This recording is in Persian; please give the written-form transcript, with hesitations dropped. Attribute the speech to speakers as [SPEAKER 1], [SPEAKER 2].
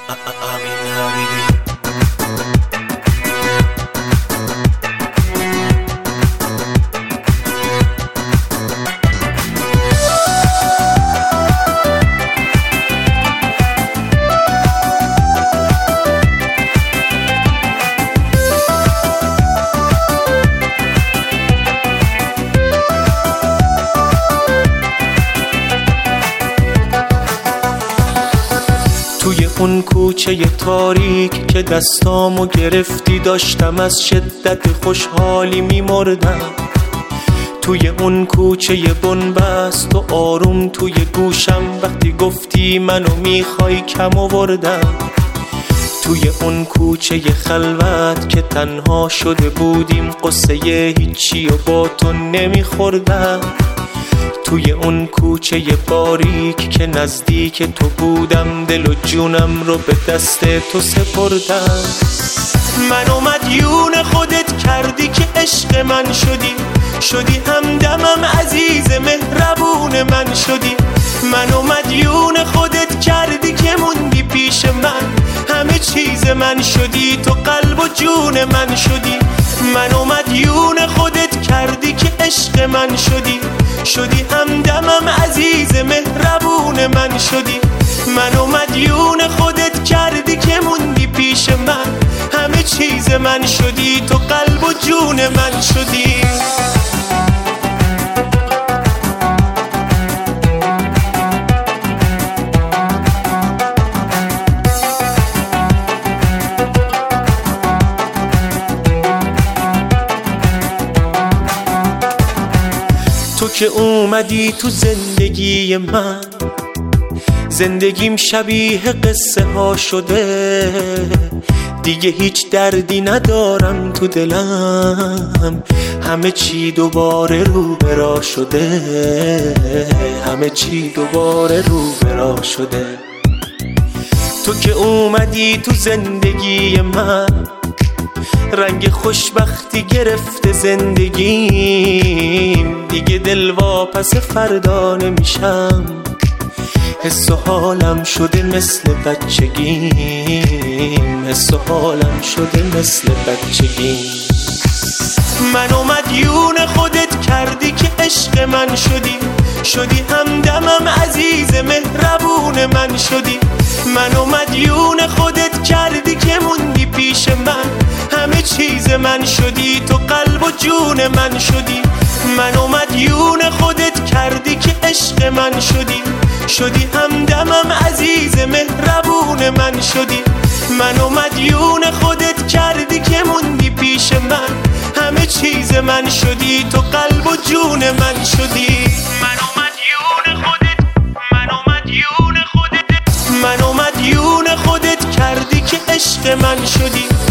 [SPEAKER 1] امین حبیبی. توی اون کوچه تاریک که دستامو گرفتی داشتم از شدت خوشحالی میمردم. توی اون کوچه بنبست و آروم توی گوشم وقتی گفتی منو میخوای کم آوردم. توی اون کوچه خلوت که تنها شده بودیم قصه هیچی و با تو نمیخوردم. توی اون کوچه باریک که نزدیک تو بودم دل و جونم رو به دست تو سپردم. منو مدیون خودت کردی که عشق من شدی همدمم عزیز مهربون من شدی. منو مدیون خودت کردی که موندی پیش من همه چیز من شدی تو قلب و جون من شدی. منو مدیون خودت کردی که عشق من شدی همدمم عزیز مهربون من شدی. منو مدیون خودت کردی که موندی پیش من همه چیز من شدی تو قلب و جون من شدی. تو که اومدی تو زندگی من زندگیم شبیه قصه ها شده. دیگه هیچ دردی ندارم تو دلم همه چی دوباره رو برا شده. همه چی دوباره رو برا شده. تو که اومدی تو زندگی من رنگ خوشبختی گرفته زندگیم. دیگه دل واپس فردا نمیشم حس و حالم شده مثل بچگیم. حس و حالم شده مثل بچگیم. منو مدیون خودت کردی که عشق من شدی همدمم عزیز مهربون من شدی. منو مدیون خودت کردی که موندی پیش من همه چیز من شدی تو قلب و جون من شدی. منو مدیون خودت کردی که عشق من شدی همدمم عزیز مهربون من شدی. منو مدیون خودت کردی که موندی پیش من همه چیز من شدی تو قلب و جون من شدی. منو مدیون خودت کردی که عشق من